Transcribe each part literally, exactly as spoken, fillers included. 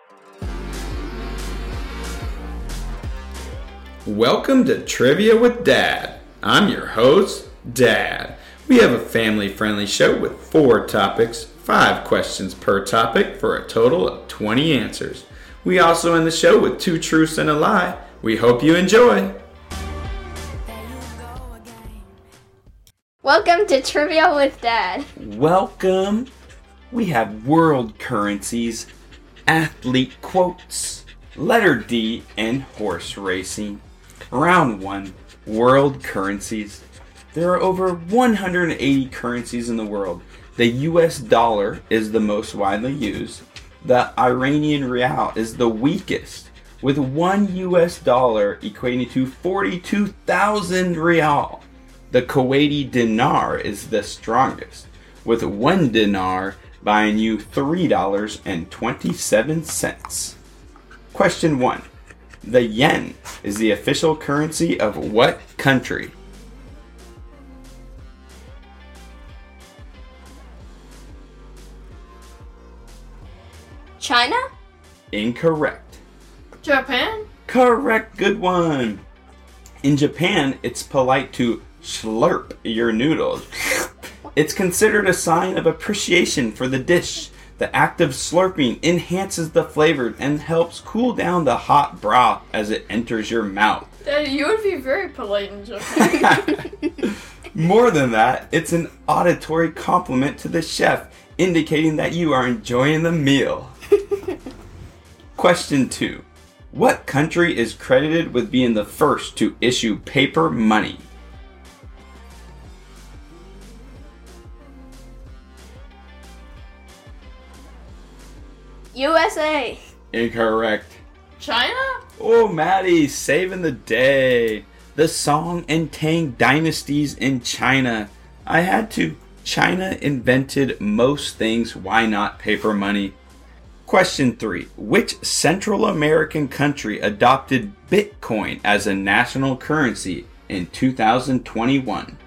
Welcome to Trivia with Dad. I'm your host, Dad. We have a family-friendly show with four topics, five questions per topic for a total of twenty answers. We also end the show with two truths and a lie. We hope you enjoy. Welcome to Trivia with Dad. Welcome. We have world currencies, athlete quotes, letter D, and horse racing. Round one, world currencies. There are over one hundred eighty currencies in the world. The U S dollar is the most widely used. The Iranian rial is the weakest, with one U S dollar equating to forty-two thousand rial. The Kuwaiti dinar is the strongest, with one dinar buying you three dollars and twenty-seven cents. Question one. The yen is the official currency of what country? China? Incorrect. Japan? Correct, good one. In Japan, it's polite to slurp your noodles. It's considered a sign of appreciation for the dish. The act of slurping enhances the flavor and helps cool down the hot broth as it enters your mouth. Daddy, you would be very polite in Japan. More than that, it's an auditory compliment to the chef, indicating that you are enjoying the meal. Question two. What country is credited with being the first to issue paper money? U S A. Incorrect. China? Oh, Maddie, saving the day. The Song and Tang dynasties in China. I had to. China invented most things. Why not paper money? Question three. Which Central American country adopted Bitcoin as a national currency in two thousand twenty-one?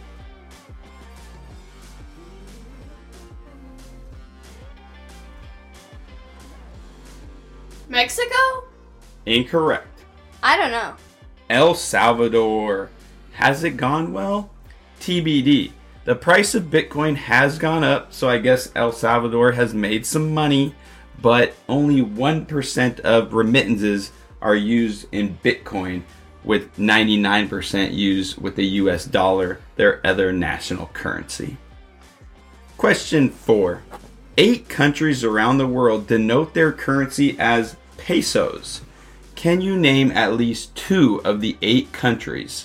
Mexico? Incorrect. I don't know. El Salvador. Has it gone well? T B D. The price of Bitcoin has gone up, so I guess El Salvador has made some money, but only one percent of remittances are used in Bitcoin, with ninety-nine percent used with the U S dollar, their other national currency. Question four. Eight countries around the world denote their currency as pesos. Can you name at least two of the eight countries?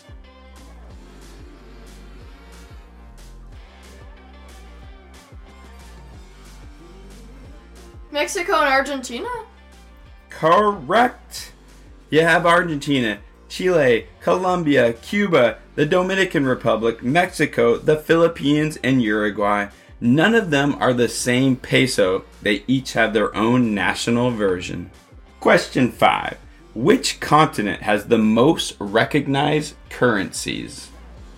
Mexico and Argentina? Correct. You have Argentina, Chile, Colombia, Cuba, the Dominican Republic, Mexico, the Philippines, and Uruguay. None of them are the same peso. They each have their own national version. Question five. Which continent has the most recognized currencies?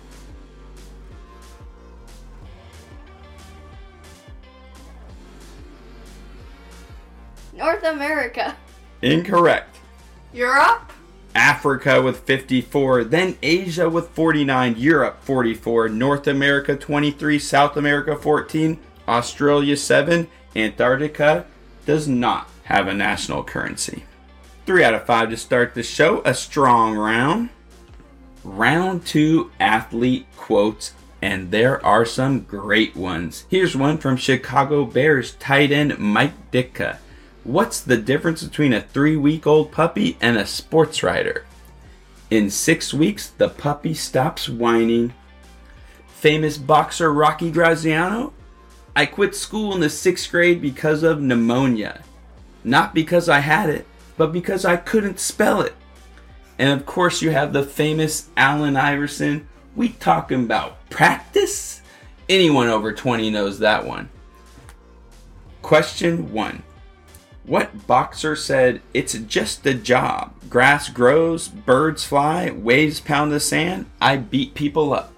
North America. Incorrect. Europe? Africa with fifty-four, then Asia with forty-nine, Europe forty-four, North America twenty-three, South America fourteen, Australia seven, Antarctica does not have a national currency. Three out of five to start the show, a strong round. Round two, athlete quotes, and there are some great ones. Here's one from Chicago Bears tight end Mike Ditka. What's the difference between a three-week-old puppy and a sports writer? In six weeks, the puppy stops whining. Famous boxer Rocky Graziano? I quit school in the sixth grade because of pneumonia. Not because I had it, but because I couldn't spell it. And of course you have the famous Allen Iverson. We talking about practice? Anyone over twenty knows that one. Question one. What boxer said, "It's just a job. Grass grows, birds fly, waves pound the sand. I beat people up"?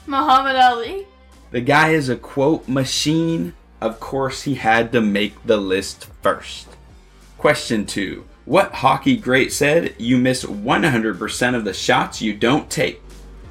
Muhammad Ali. The guy is a quote machine. Of course, he had to make the list first. Question two. What hockey great said, "You miss one hundred percent of the shots you don't take"?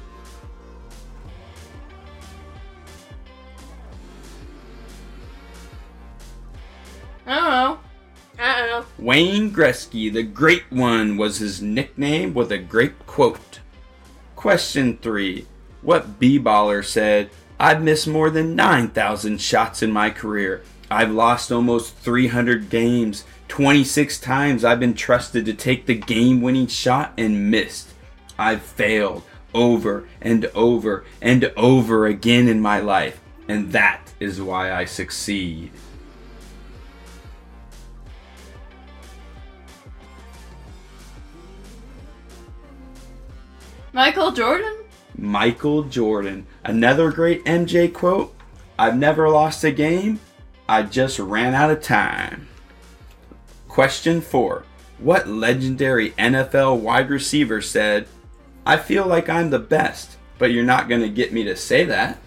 I don't know. I don't know. Wayne Gretzky, the Great One, was his nickname with a great quote. Question three. What b-baller said, "I've missed more than nine thousand shots in my career. I've lost almost three hundred games. twenty-six times I've been trusted to take the game-winning shot and missed. I've failed over and over and over again in my life, and that is why I succeed"? Michael Jordan? Michael Jordan. Another great M J quote, "I've never lost a game. I just ran out of time." Question four. What legendary N F L wide receiver said, "I feel like I'm the best, but you're not going to get me to say that"?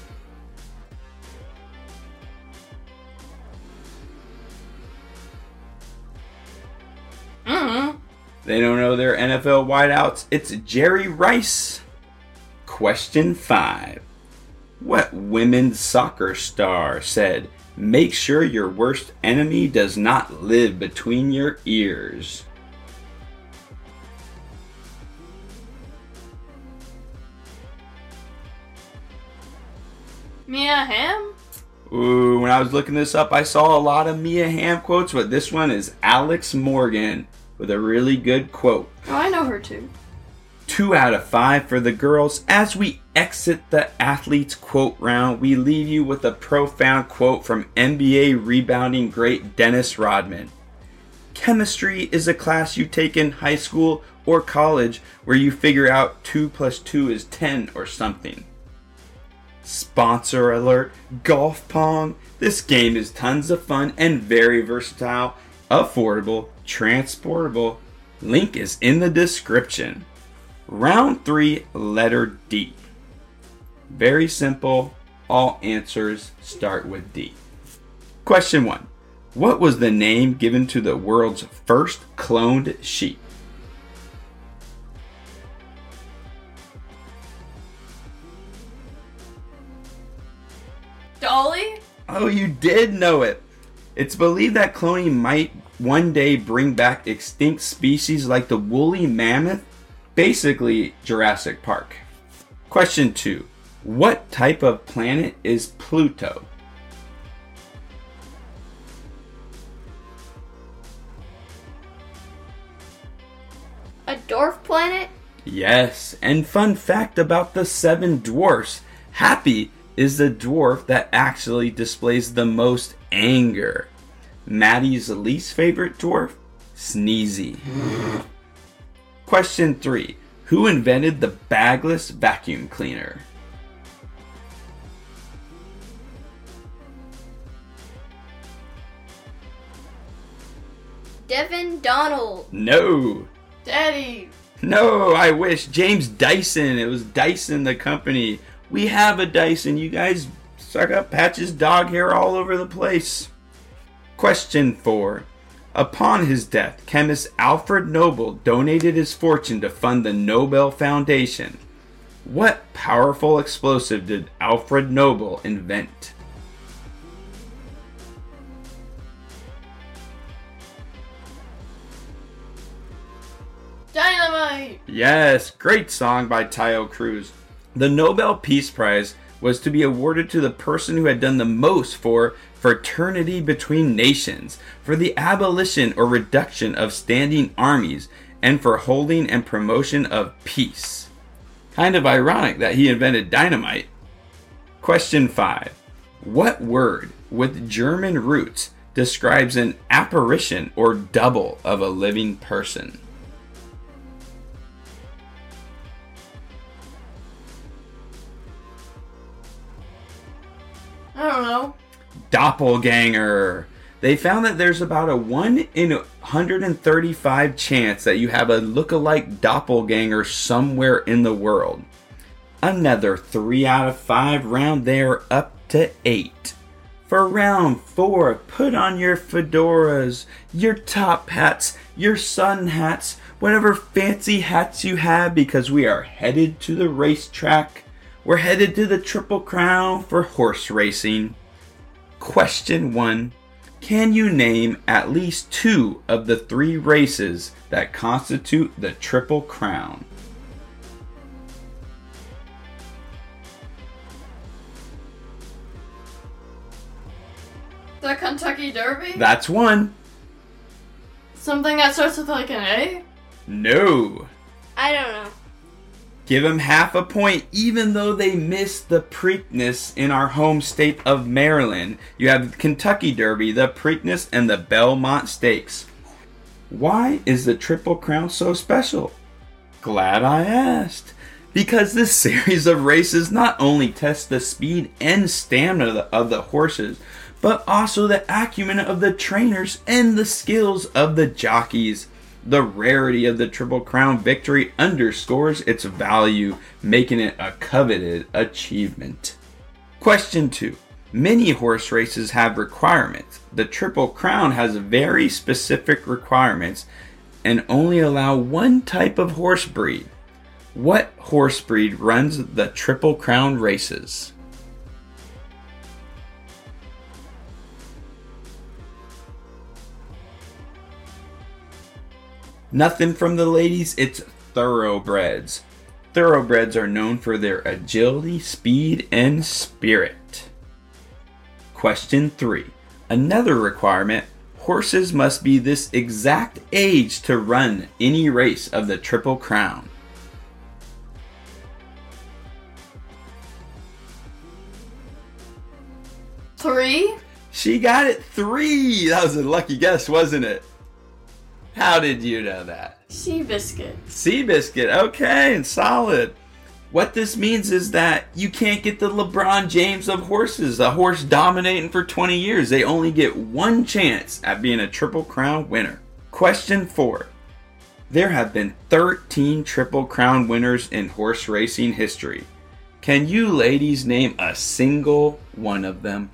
Mm-hmm. They don't know their N F L wideouts. It's Jerry Rice. Question five. What women's soccer star said, "Make sure your worst enemy does not live between your ears"? Mia Hamm? Ooh, when I was looking this up, I saw a lot of Mia Hamm quotes, but this one is Alex Morgan with a really good quote. Oh, I know her too. Two out of five for the girls. As we exit the athletes quote round, we leave you with a profound quote from N B A rebounding great Dennis Rodman. "Chemistry is a class you take in high school or college where you figure out two plus two is ten or something." Sponsor alert, Golf Pong. This game is tons of fun and very versatile, affordable, transportable. Link is in the description. Round three, letter D. Very simple. All answers start with D. Question one. What was the name given to the world's first cloned sheep? Dolly? Oh, you did know it. It's believed that cloning might one day bring back extinct species like the woolly mammoth, basically Jurassic Park. Question two. What type of planet is Pluto? A dwarf planet? Yes, and fun fact about the seven dwarfs. Happy is the dwarf that actually displays the most anger. Maddie's least favorite dwarf? Sneezy. Question three. Who invented the bagless vacuum cleaner? Devin Donald. No. Daddy. No, I wish. James Dyson. It was Dyson, the company. We have a Dyson. You guys suck up Patch's dog hair all over the place. Question four. Upon his death, chemist Alfred Nobel donated his fortune to fund the Nobel Foundation. What powerful explosive did Alfred Nobel invent? Dynamite. Yes, great song by Taio Cruz. The Nobel Peace Prize was to be awarded to the person who had done the most for fraternity between nations, for the abolition or reduction of standing armies, and for holding and promotion of peace. Kind of ironic that he invented dynamite. Question five. What word with German roots describes an apparition or double of a living person? I don't know. Doppelganger. They found that there's about a one in one hundred thirty-five chance that you have a look-alike doppelganger somewhere in the world. Another three out of five round there, up to eight. For round four, put on your fedoras, your top hats, your sun hats, whatever fancy hats you have, because we are headed to the racetrack. We're headed to the Triple Crown for horse racing. Question one. Can you name at least two of the three races that constitute the Triple Crown? The Kentucky Derby? That's one. Something that starts with like an A? No. I don't know. Give them half a point, even though they missed the Preakness in our home state of Maryland. You have the Kentucky Derby, the Preakness, and the Belmont Stakes. Why is the Triple Crown so special? Glad I asked. Because this series of races not only tests the speed and stamina of the horses, but also the acumen of the trainers and the skills of the jockeys. The rarity of the Triple Crown victory underscores its value, making it a coveted achievement. Question two. Many horse races have requirements. The Triple Crown has very specific requirements and only allow one type of horse breed. What horse breed runs the Triple Crown races? Nothing from the ladies, it's thoroughbreds. Thoroughbreds are known for their agility, speed, and spirit. Question three. Another requirement, horses must be this exact age to run any race of the Triple Crown. Three? She got it three! That was a lucky guess, wasn't it? How did you know that? Seabiscuit. Seabiscuit, okay, and solid. What this means is that you can't get the LeBron James of horses, a horse dominating for twenty years. They only get one chance at being a Triple Crown winner. Question four. There have been thirteen Triple Crown winners in horse racing history. Can you ladies name a single one of them?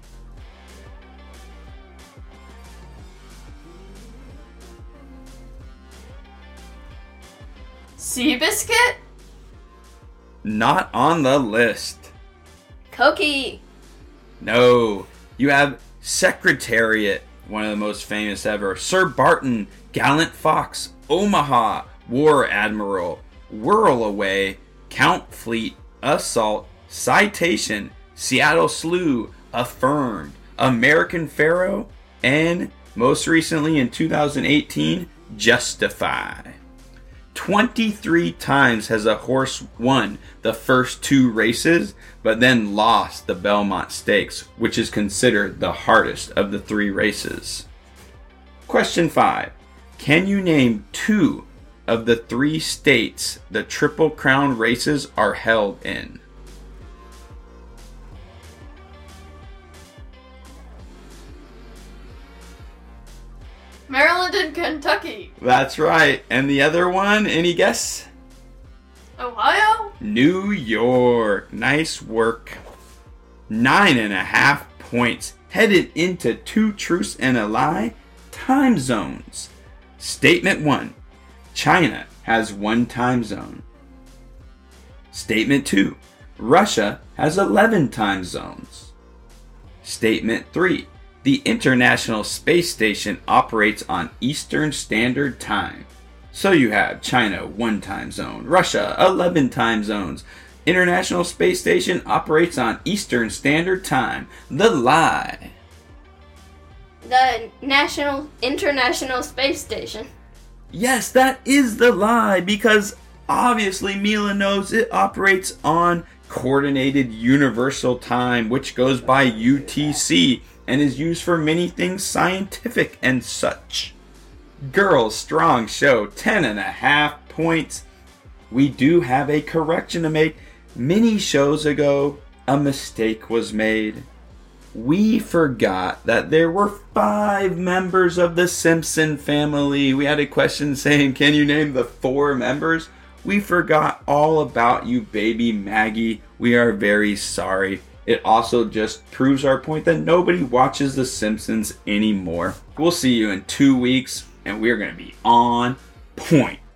Seabiscuit? Not on the list. Cokie. No. You have Secretariat, one of the most famous ever. Sir Barton, Gallant Fox, Omaha, War Admiral, Whirlaway, Count Fleet, Assault, Citation, Seattle Slew, Affirmed, American Pharaoh, and most recently in two thousand eighteen, Justify. twenty-three times has a horse won the first two races, but then lost the Belmont Stakes, which is considered the hardest of the three races. Question five. Can you name two of the three states the Triple Crown races are held in? Maryland and Kentucky. That's right. And the other one, any guess? Ohio? New York. Nice work. Nine and a half points. Headed into two truths and a lie. Time zones. Statement one. China has one time zone. Statement two. Russia has eleven time zones. Statement three. The International Space Station operates on Eastern Standard Time. So you have China, one time zone. Russia, eleven time zones. International Space Station operates on Eastern Standard Time. The lie. The National International Space Station. Yes, that is the lie, because obviously Mila knows it operates on Coordinated Universal Time, which goes by U T C. And is used for many things scientific and such. Girls Strong Show, ten and a half points. We do have a correction to make. Many shows ago, a mistake was made. We forgot that there were five members of the Simpson family. We had a question saying, can you name the four members? We forgot all about you, baby Maggie. We are very sorry. It also just proves our point that nobody watches The Simpsons anymore. We'll see you in two weeks, and we're going to be on point.